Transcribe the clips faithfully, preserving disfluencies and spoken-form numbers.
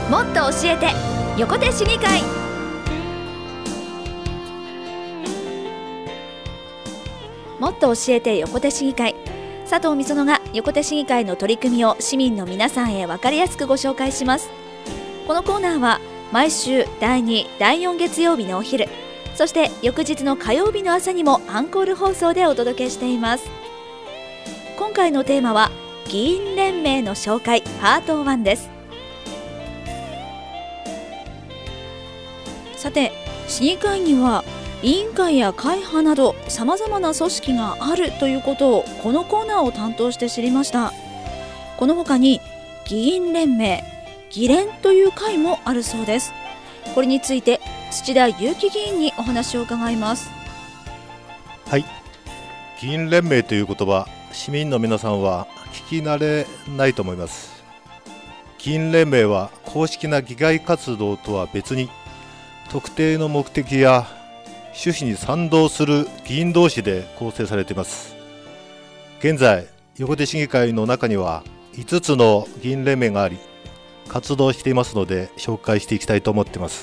もっと教えて横手市議会。もっと教えて横手市議会、佐藤美園が横手市議会の取り組みを市民の皆さんへ分かりやすくご紹介します。このコーナーは毎週だいに、だいよん月曜日のお昼、そして翌日の火曜日の朝にもアンコール放送でお届けしています。今回のテーマは議員連盟の紹介パートワンです。さて、市議会には委員会や会派などさまざまな組織があるということをこのコーナーを担当して知りました。この他に議員連盟、議連という会もあるそうです。これについて土田祐樹議員にお話を伺います。 はい、議員連盟という言葉、市民の皆さんは聞き慣れないと思います。議員連盟は公式な議会活動とは別に、特定の目的や趣旨に賛同する議員同士で構成されています。現在、横手市議会の中にはいつつの議員連盟があり、活動していますので紹介していきたいと思っています。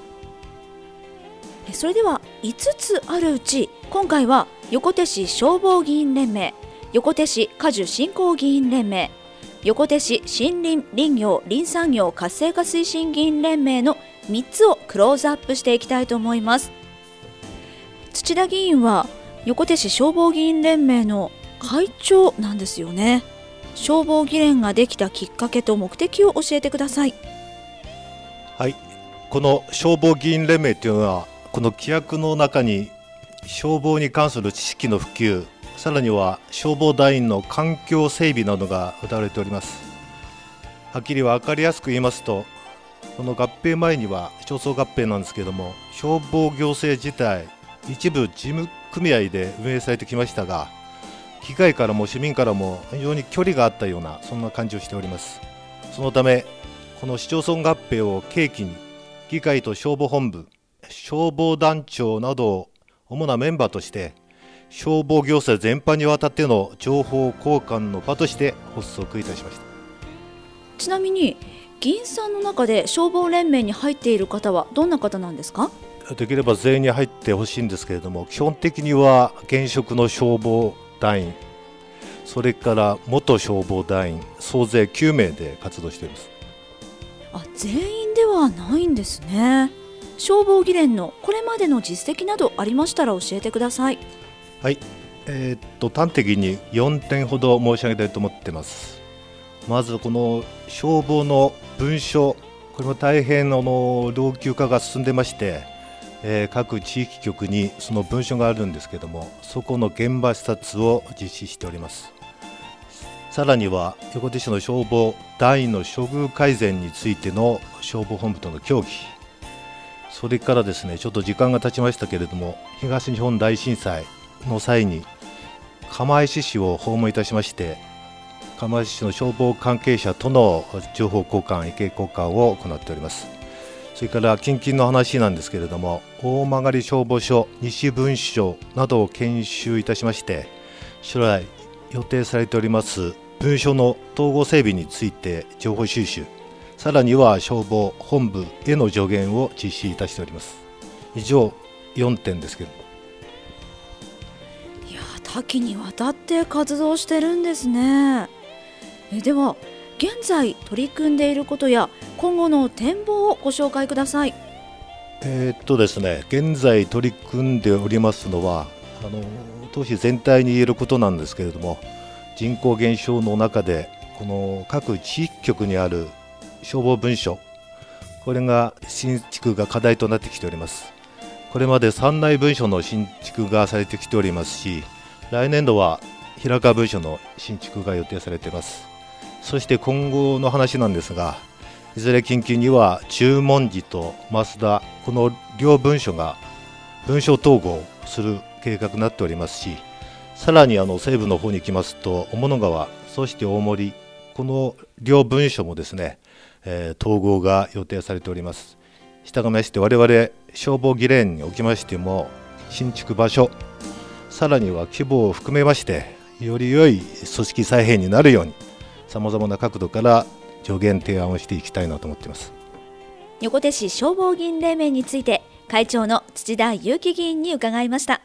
それではいつつあるうち、今回は横手市消防議員連盟、横手市果樹振興議員連盟、横手市森林林業林産業活性化推進議員連盟のみっつをクローズアップしていきたいと思います。土田議員は横手市消防議員連盟の会長なんですよね。消防議連ができたきっかけと目的を教えてください。 はい、この消防議員連盟というのは、この規約の中に消防に関する知識の普及、さらには消防団員の環境整備などが謳われております。はっきり分かりやすく言いますと、この合併前には町村合併なんですけれども、消防行政自体一部事務組合で運営されてきましたが、議会からも市民からも非常に距離があったような、そんな感じをしております。そのため、この市町村合併を契機に、議会と消防本部、消防団長などを主なメンバーとして、消防行政全般にわたっての情報交換の場として発足いたしました。 ちなみに議員さんの中で消防連盟に入っている方はどんな方なんですか？ できれば全員に入ってほしいんですけれども、基本的には現職の消防団員、それから元消防団員総勢きゅうめいで活動しています。 あ、全員ではないんですね。消防議連のこれまでの実績などありましたら教えてください。 はい、えー、っと端的によんてんほど申し上げたいと思っています。まずこの消防の文書、これも大変あの老朽化が進んでまして、えー、各地域局にその文書があるんですけども、そこの現場視察を実施しております。さらには横手市の消防団員の処遇改善についての消防本部との協議、それからですね、ちょっと時間が経ちましたけれども、東日本大震災の際に釜石市を訪問いたしまして、釜石市の消防関係者との情報交換、意見交換を行っております。それから近々の話なんですけれども、大曲消防署西分署などを研修いたしまして、将来予定されております文書の統合整備について情報収集、さらには消防本部への助言を実施いたしております。以上よんてんですけども。 いや、多岐にわたって活動してるんですね。えでは現在取り組んでいることや今後の展望をご紹介ください。 えーっとですね、現在取り組んでおりますのは、あの当市全体に言えることなんですけれども、人口減少の中でこの各地域局にある消防文書、これが新築が課題となってきております。これまで三内文書の新築がされてきておりますし、来年度は平川文書の新築が予定されています。そして今後の話なんですが、いずれ近々には十文字と増田、この両文書が文書統合する計画になっておりますし、さらにあの西部の方に行きますと雄物川、そして大森、この両文書もですね、えー、統合が予定されております。したがいまして、我々消防議連におきましても、新築場所、さらには規模を含めましてより良い組織再編になるように、さまざまな角度から助言提案をしていきたいなと思っています。 横手市消防議員連盟について会長の土田祐樹議員に伺いました。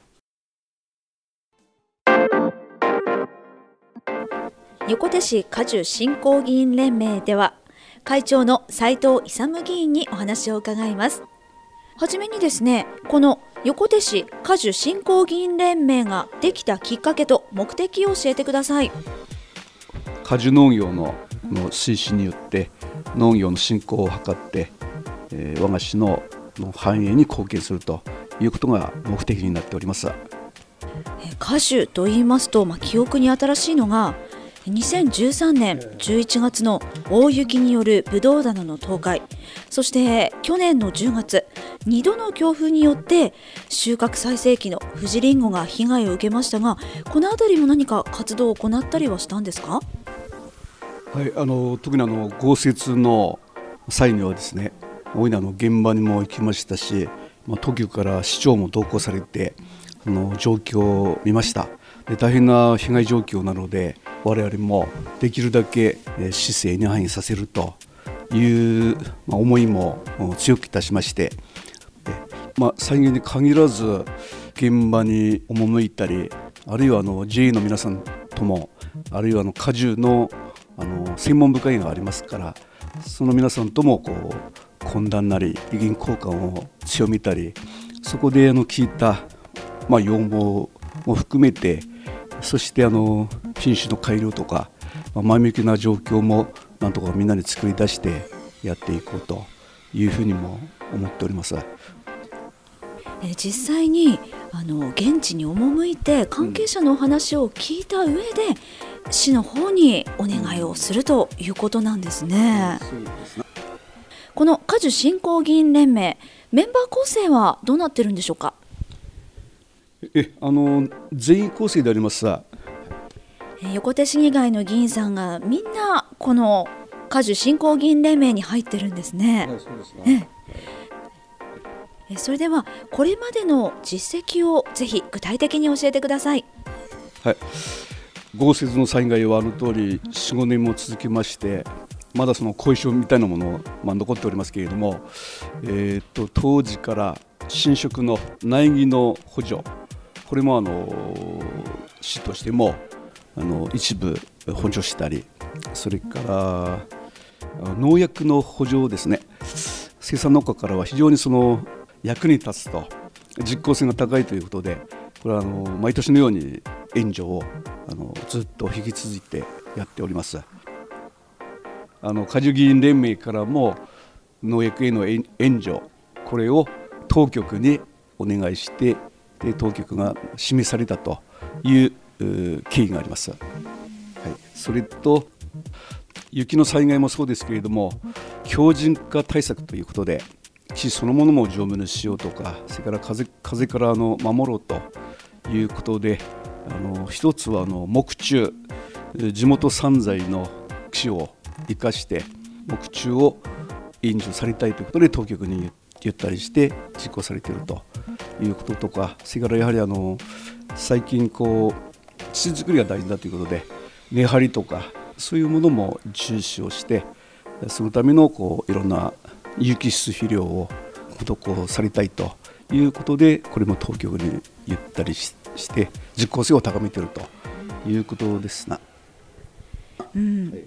横手市果樹振興議員連盟では会長の斉藤勇議員にお話を伺います。はじめにですね、この横手市果樹振興議員連盟ができたきっかけと目的を教えてください。 果樹農業 の, の推進によって農業の振興を図って、えー、我が市 の, の繁栄に貢献するということが目的になっております。 果樹と言いますと、まあ、記憶に新しいのがにせんじゅうさんねんじゅういちがつの大雪によるブドウ棚の倒壊、そして去年のじゅうがつにどの強風によって収穫最盛期の富士りんごが被害を受けましたが、このあたりも何か活動を行ったりはしたんですか？ はい、あの特にあの豪雪の際にはですね、大いなの現場にも行きましたし、まあ、当局から市長も同行されてあの状況を見ました。で大変な被害状況なので我々もできるだけ市政に反映させるという思いも強くいたしまして、まあ、再現に限らず現場に赴いたり、あるいはあの ジェーエー の皆さんとも、あるいはあの果樹 の, あの専門部会がありますから、その皆さんともこう懇談なり意見交換を強めたり、そこであの聞いた、まあ、要望も含めて、そしてあの品種の改良とか、まあ、前向きな状況もなんとかみんなで作り出してやっていこうというふうにも思っております。 え実際にあの現地に赴いて関係者のお話を聞いた上で、うん、市の方にお願いをするということなんですね。そうですね。この果樹振興議員連盟、メンバー構成はどうなってるんでしょうか？ えあの全員構成でありますさ、 横手市議会の議員さんがみんなこの果樹振興議員連盟に入ってるんですね。はい、そうですね。えそれではこれまでの実績をぜひ具体的に教えてください。 はい、豪雪の災害はあの通り よん,ご 年も続きまして、まだその後遺症みたいなもの、まあ、残っておりますけれども、えー、と当時から新植の苗木の補助、これもあの市としてもあの一部補助したり、それから農薬の補助をですね、生産農家からは非常にその役に立つと、実効性が高いということで、これはあの毎年のように援助をあのずっと引き続いてやっております。あの果樹議員連盟からも農薬への援助、これを当局にお願いして、で当局が示されたという経緯があります。はい、それと雪の災害もそうですけれども、強靭化対策ということで木そのものも丈夫にしようとか、それから 風, 風からあの守ろうということで、あの一つはあの木中、地元産材の木を生かして木中を援助されたいということで当局に言ったりして実行されているということとか、それからやはりあの最近こう土作りが大事だということで根張りとかそういうものも重視をして、そのためのこういろんな有機質肥料を施されたいということで、これも当局に言ったり し, して実効性を高めているということですな。 うん、はい、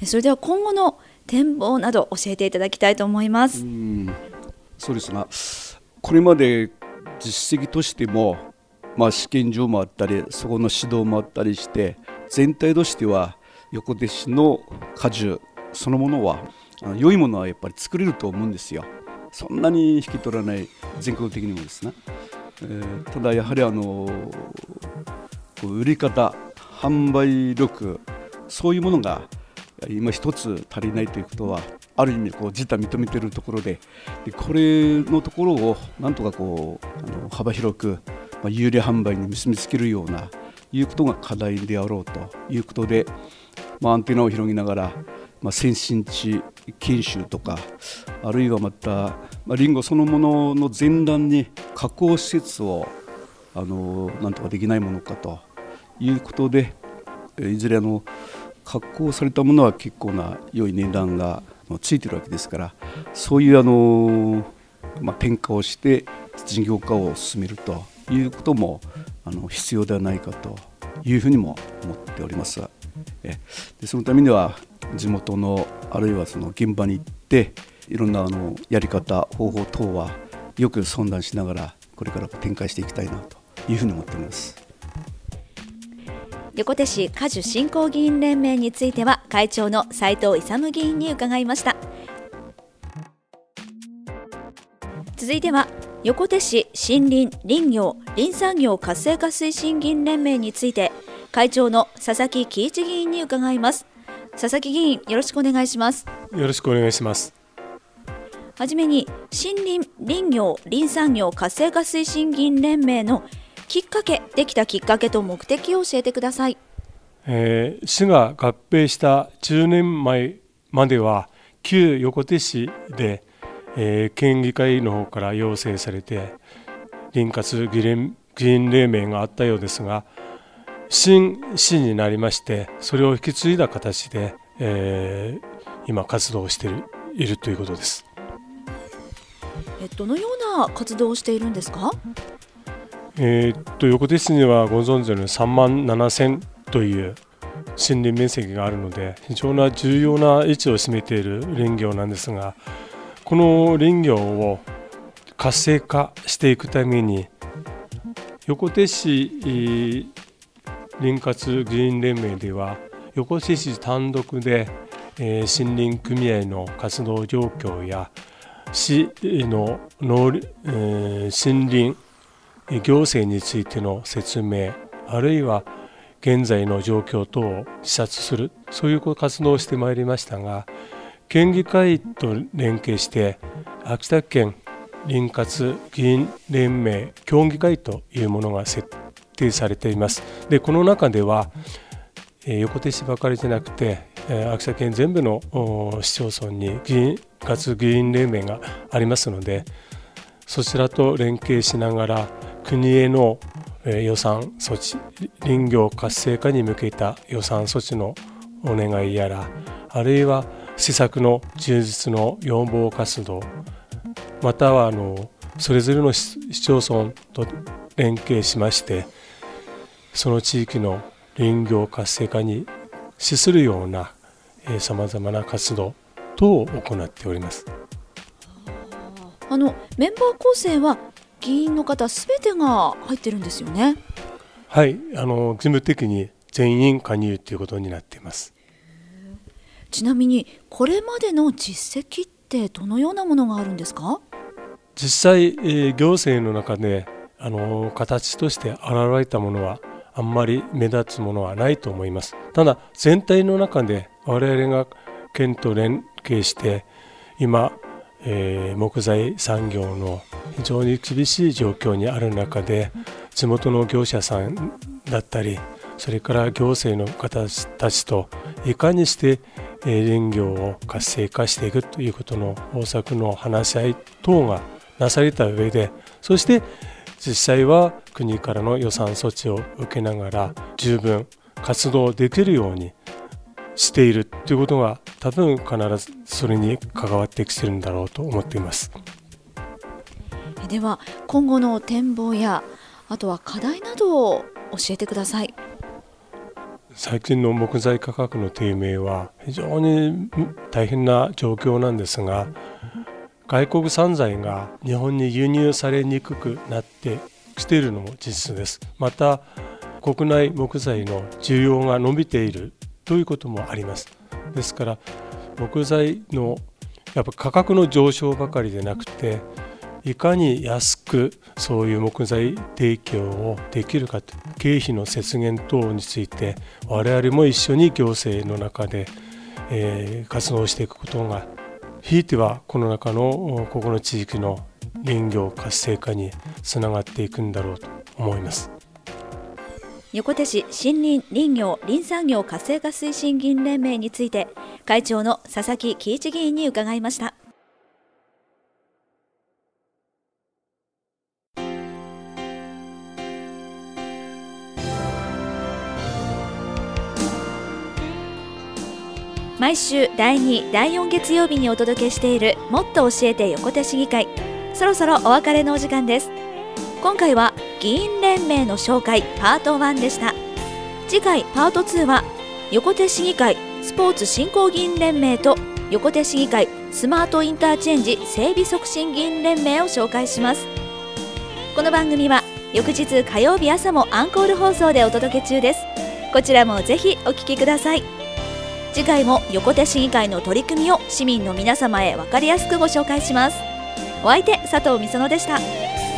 それでは今後の展望など教えていただきたいと思います。 うん、そうですな。これまで実績としても、まあ、試験場もあったり、そこの指導もあったりして、全体としては横手市の果樹そのものは良いものはやっぱり作れると思うんですよ。そんなに引き取らない全国的にもですね、えー、ただやはりあの売り方、販売力、そういうものが今一つ足りないということはある意味こう自他認めているところ で, でこれのところをなんとかこうあの幅広く、まあ、有利販売に結びつけるようないうことが課題であろうということで、まあ、アンテナを広げながら、まあ、先進地研修とか、あるいはまた、まあ、リンゴそのものの前段に加工施設をあのなんとかできないものかということで、いずれあの加工されたものは結構な良い値段がついてるわけですから、そういうあの、まあ、転嫁をして事業化を進めるということもあの必要ではないかというふうにも思っております。えでそのためには地元のあるいはその現場に行っていろんなあのやり方方法等はよく相談しながらこれから展開していきたいなというふうに思っております。 横手市果樹振興議員連盟については会長の斉藤勇議員に伺いました。続いては横手市森林林業林産業活性化推進議員連盟について会長の佐々木喜一議員に伺います。佐々木議員、よろしくお願いします。 よろしくお願いします。 はじめに森林林業林産業活性化推進議員連盟のきっかけできたきっかけと目的を教えてください。 えー、市が合併したじゅうねんまえまでは旧横手市で、えー、県議会の方から要請されて林活議員連盟があったようですが、新市になりましてそれを引き継いだ形で、えー、今活動している、いるということです。 えどのような活動をしているんですか？ えー、っと横手市にはご存知のようにさんまんななせんという森林面積があるので非常な重要な位置を占めている林業なんですが、この林業を活性化していくために横手市林活議員連盟では横手市単独で、えー、森林組合の活動状況や市の農、えー、森林行政についての説明、あるいは現在の状況等を視察する、そういう活動をしてまいりましたが、県議会と連携して秋田県林活議員連盟協議会というものが設定されています。でこの中では、えー、横手市ばかりじゃなくて、えー、秋田県全部の市町村に林活議員連盟がありますので、そちらと連携しながら国への予算措置、林業活性化に向けた予算措置のお願いやら、あるいは施策の充実の要望活動、またはあのそれぞれの市町村と連携しましてその地域の林業活性化に資するようなさまざまな活動等を行っております。 あのメンバー構成は議員の方すべてが入ってるんですよね。 はい、あの事務的に全員加入ということになっています。 ちなみにこれまでの実績ってどのようなものがあるんですか？ 実際、えー、行政の中であの形として現れたものはあんまり目立つものはないと思います。ただ全体の中で我々が県と連携して今、えー、木材産業の非常に厳しい状況にある中で地元の業者さんだったりそれから行政の方たちといかにして林業を活性化していくということの方策の話し合い等がなされた上で、そして実際は国からの予算措置を受けながら十分活動できるようにしているということが多分必ずそれに関わってきているんだろうと思っています。 では今後の展望やあとは課題などを教えてください。 最近の木材価格の低迷は非常に大変な状況なんですが、外国産材が日本に輸入されにくくなってきているのも事実です。また国内木材の需要が伸びているということもあります。ですから木材のやっぱ価格の上昇ばかりでなくて、いかに安くそういう木材提供をできるかと、経費の節減等について我々も一緒に行政の中で、えー、活動していくことが、ひいてはこの中のここの地域の林業活性化につながっていくんだろうと思います。 横手市森林林業林産業活性化推進議員連盟について会長の佐々木喜一議員に伺いました。 毎週だいに、だいよん月曜日にお届けしているもっと教えて横手市議会、そろそろお別れのお時間です。今回は議員連盟の紹介パートワンでした。次回パートツーは横手市議会スポーツ振興議員連盟と横手市議会スマートインターチェンジ整備促進議員連盟を紹介します。この番組は翌日火曜日朝もアンコール放送でお届け中です。こちらもぜひお聞きください。次回も横手市議会の取り組みを市民の皆様へ分かりやすくご紹介します。お相手佐藤美園でした。